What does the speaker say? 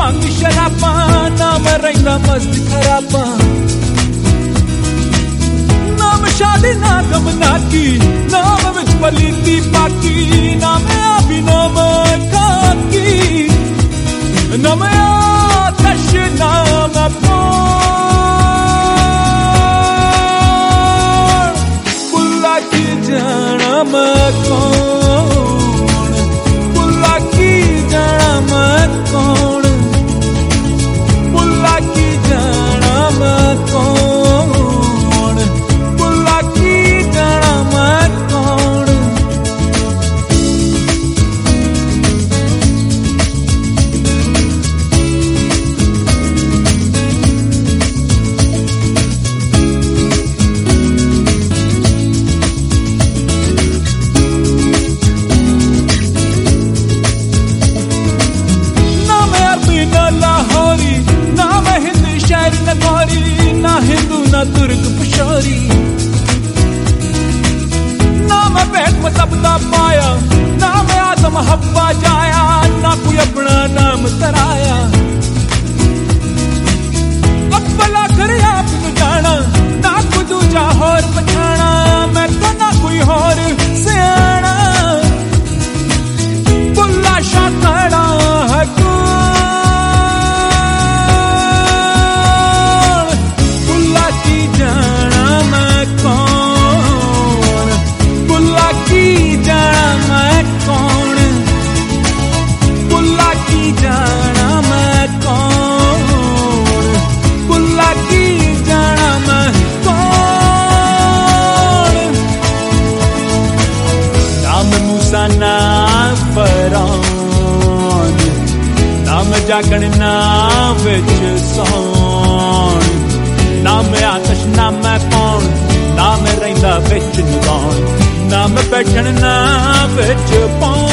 भांग शराबा नाम रहिंदा मस्त खराबा नाम शादी ना गम ना की नाम विच पलीती पाकी नाम अभिनव खाकी नाम आतश नाम पुल्ला की जाना मैं कौन पुल्ला की जाना मैं कौन पुल्ला की जाना मैं कौन पुल्ला की जाना मैं कौन ना हिंदू ना तुर्क पशोरी ना मैं बैठ मतलब दा पाया ना मैं आदम हब्बा जाया ना कोई अपना नाम तराया अब्बला कर आप जाना ना कोई दूजा होर पछाना मैं तो ना कोई होर सियाना बुल्ला शातड़ा है ना फरौन नाम जागण नाम विच सौन नाम आतश नाम कौन नाम रहिंदा विच निभाउण नाम बैठण नाम विच पौण